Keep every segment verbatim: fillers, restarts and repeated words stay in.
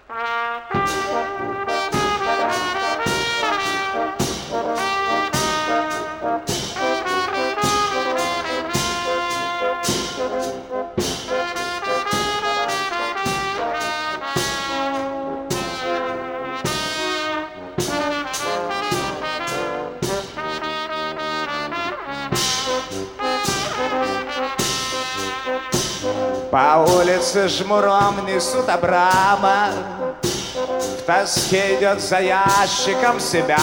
По улице жмуром несут Абрама, в тоске идет за ящиком себя.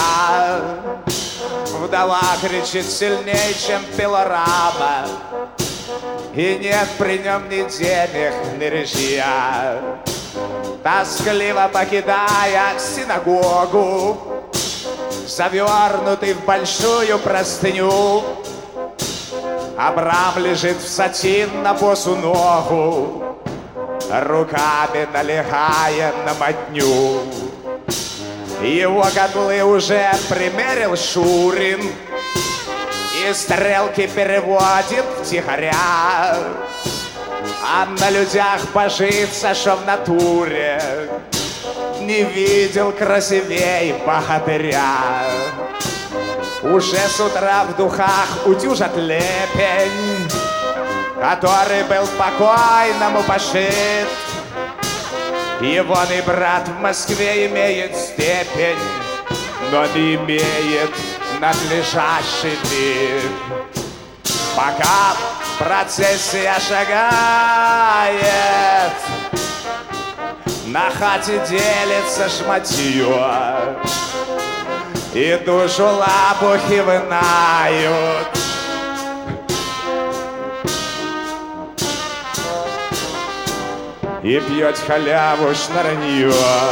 Вдова кричит сильнее, чем пилорама, и нет при нем ни денег, ни ружья. Тоскливо покидая синагогу, завернутый в большую простыню, Абрам лежит в сатин на босу ногу, руками налегая на мотню. Его котлы уже примерил Шурин, и стрелки переводит втихаря. А на людях божится, что в натуре не видел красивей богатыря. Уже с утра в духах утюжат лепень, который был покойному пошит. Егоный брат в Москве имеет степень, но не имеет надлежащий вид. Пока процессия шагает, на хате делится шматье, и душу лапухи вынают. И пьет халяву шнарнье.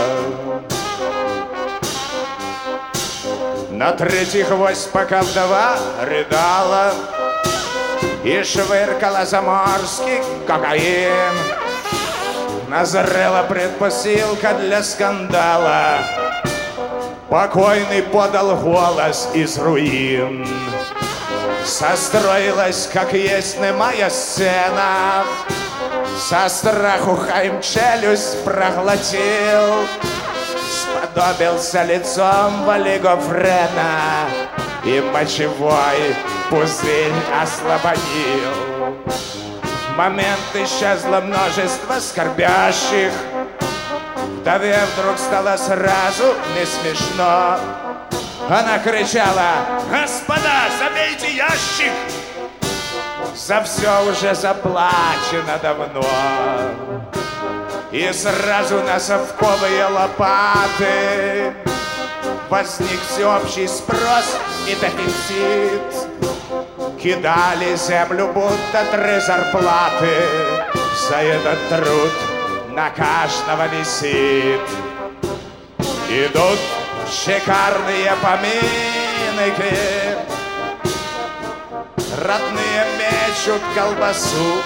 На третий гвоздь, пока вдова рыдала и швыркала заморский кокаин, назрела предпосылка для скандала. Покойный подал голос из руин. Состроилась, как есть немая сцена. Со страху Хайм челюсть проглотил, сподобился лицом в олигофрена и мочевой пузырь ослабонил. В момент исчезло множество скорбящих. Вдове вдруг стало сразу не смешно. Она кричала: «Господа, забейте ящик! За все уже заплачено давно». И сразу на совковые лопаты возник всеобщий спрос и дефицит. Кидали землю будто три зарплаты. За этот труд на каждого висит. Идут шикарные поминки, родные мечут колбасу.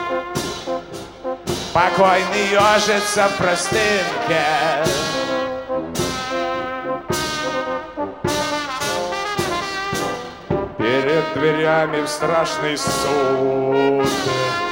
Покойный ежится в простынке. Перед дверями в страшный суд